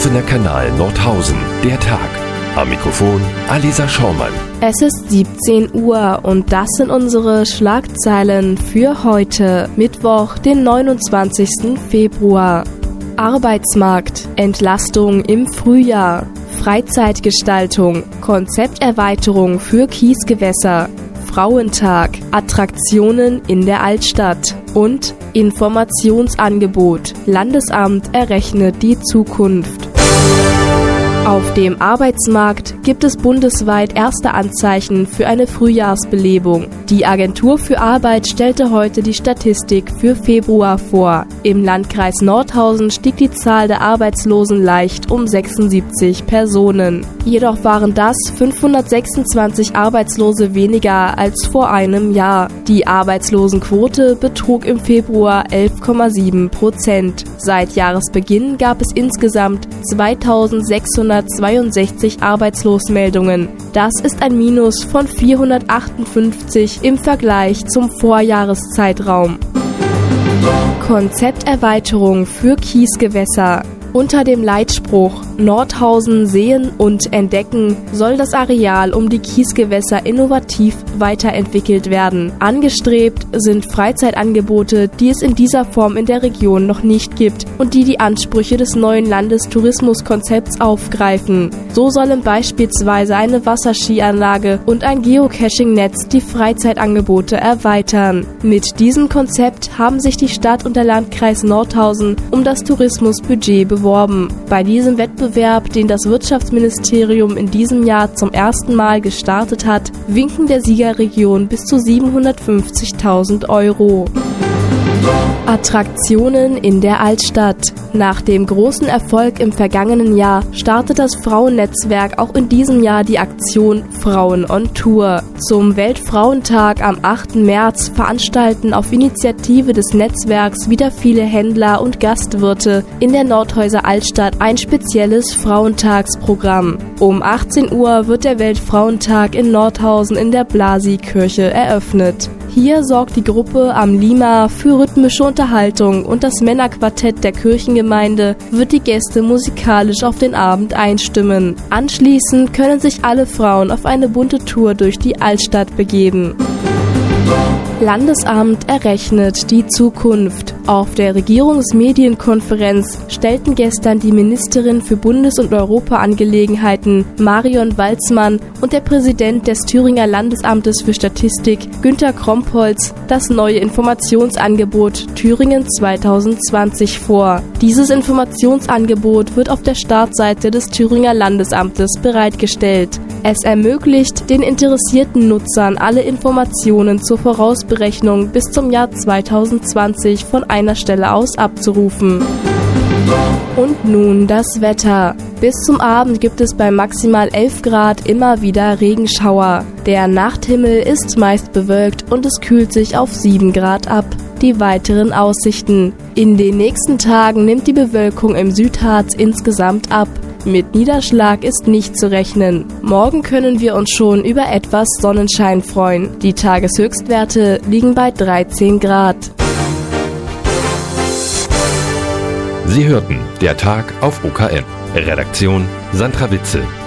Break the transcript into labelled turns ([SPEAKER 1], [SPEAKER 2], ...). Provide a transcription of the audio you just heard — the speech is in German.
[SPEAKER 1] Gießener Kanal Nordhausen, der Tag. Am Mikrofon Alisa Schaumann.
[SPEAKER 2] Es ist 17 Uhr und das sind unsere Schlagzeilen für heute, Mittwoch, den 29. Februar. Arbeitsmarkt, Entlastung im Frühjahr, Freizeitgestaltung, Konzepterweiterung für Kiesgewässer, Frauentag, Attraktionen in der Altstadt und Informationsangebot. Landesamt errechnet die Zukunft. Auf dem Arbeitsmarkt gibt es bundesweit erste Anzeichen für eine Frühjahrsbelebung. Die Agentur für Arbeit stellte heute die Statistik für Februar vor. Im Landkreis Nordhausen stieg die Zahl der Arbeitslosen leicht um 76 Personen. Jedoch waren das 526 Arbeitslose weniger als vor einem Jahr. Die Arbeitslosenquote betrug im Februar 11,7%. Seit Jahresbeginn gab es insgesamt 2662 Arbeitslosmeldungen. Das ist ein Minus von 458 im Vergleich zum Vorjahreszeitraum. Konzepterweiterung für Kiesgewässer. Unter dem Leitspruch Nordhausen sehen und entdecken soll das Areal um die Kiesgewässer innovativ weiterentwickelt werden. Angestrebt sind Freizeitangebote, die es in dieser Form in der Region noch nicht gibt und die die Ansprüche des neuen Landestourismuskonzepts aufgreifen. So sollen beispielsweise eine Wasserskianlage und ein Geocaching-Netz die Freizeitangebote erweitern. Mit diesem Konzept haben sich die Stadt und der Landkreis Nordhausen um das Tourismusbudget beworben. Bei diesem Wettbewerb, den das Wirtschaftsministerium in diesem Jahr zum ersten Mal gestartet hat, winken der Siegerregion bis zu 750.000 Euro. Attraktionen in der Altstadt. Nach dem großen Erfolg im vergangenen Jahr startet das Frauennetzwerk auch in diesem Jahr die Aktion Frauen on Tour. Zum Weltfrauentag am 8. März veranstalten auf Initiative des Netzwerks wieder viele Händler und Gastwirte in der Nordhäuser Altstadt ein spezielles Frauentagsprogramm. Um 18 Uhr wird der Weltfrauentag in Nordhausen in der Blasi-Kirche eröffnet. Hier sorgt die Gruppe Am Lima für rhythmische Unterhaltung und das Männerquartett der Kirchengemeinde wird die Gäste musikalisch auf den Abend einstimmen. Anschließend können sich alle Frauen auf eine bunte Tour durch die Altstadt begeben. Landesamt errechnet die Zukunft. Auf der Regierungsmedienkonferenz stellten gestern die Ministerin für Bundes- und Europaangelegenheiten Marion Walzmann und der Präsident des Thüringer Landesamtes für Statistik Günter Krompholz das neue Informationsangebot Thüringen 2020 vor. Dieses Informationsangebot wird auf der Startseite des Thüringer Landesamtes bereitgestellt. Es ermöglicht den interessierten Nutzern alle Informationen zur Vorausberechnung bis zum Jahr 2020 von einer Stelle aus abzurufen. Und nun das Wetter. Bis zum Abend gibt es bei maximal 11 Grad immer wieder Regenschauer. Der Nachthimmel ist meist bewölkt und es kühlt sich auf 7 Grad ab. Die weiteren Aussichten. In den nächsten Tagen nimmt die Bewölkung im Südharz insgesamt ab. Mit Niederschlag ist nicht zu rechnen. Morgen können wir uns schon über etwas Sonnenschein freuen. Die Tageshöchstwerte liegen bei 13 Grad.
[SPEAKER 1] Sie hörten der Tag auf OKM. Redaktion Sandra Witzel.